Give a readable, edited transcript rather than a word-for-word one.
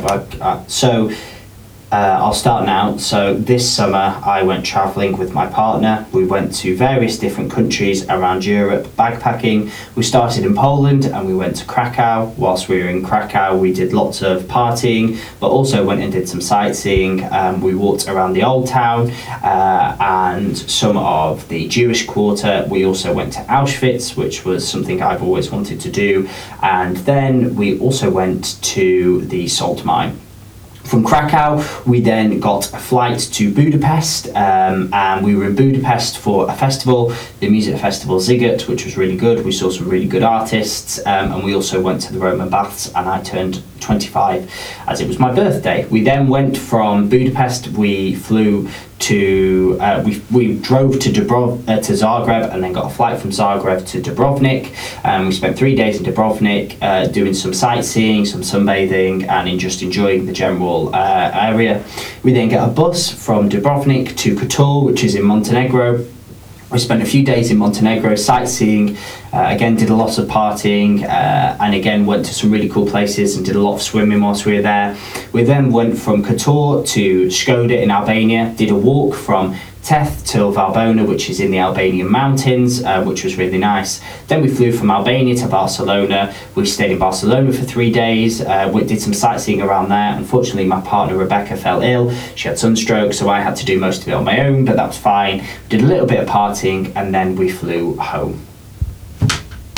I'll start now. So this summer I went travelling with my partner. We went to various different countries around Europe backpacking. We started in Poland and we went to Krakow. Whilst we were in Krakow we did lots of partying, but also went and did some sightseeing. We walked around the old town and some of the Jewish quarter. We also went to Auschwitz, which was something I've always wanted to do. And then we also went to the salt mine. From Krakow, we then got a flight to Budapest, and we were in Budapest for a festival, the music festival Ziget, which was really good. We saw some really good artists, and we also went to the Roman Baths, and I turned 25 as it was my birthday. We then went from Budapest, we flew to, we drove to Zagreb and then got a flight from Zagreb to Dubrovnik. We spent 3 days in Dubrovnik doing some sightseeing, some sunbathing, and just enjoying the general area. We then get a bus from Dubrovnik to Kotor, which is in Montenegro. We spent a few days in Montenegro sightseeing, again did a lot of partying, and again went to some really cool places and did a lot of swimming whilst we were there. We then went from Kotor to Skoda in Albania, did a walk from Teth till Valbona, which is in the Albanian mountains, which was really nice. Then we flew from Albania to Barcelona. We stayed in Barcelona for 3 days. We did some sightseeing around there. Unfortunately, my partner Rebecca fell ill. She had sunstroke, so I had to do most of it on my own, but that was fine. We did a little bit of partying, and then we flew home.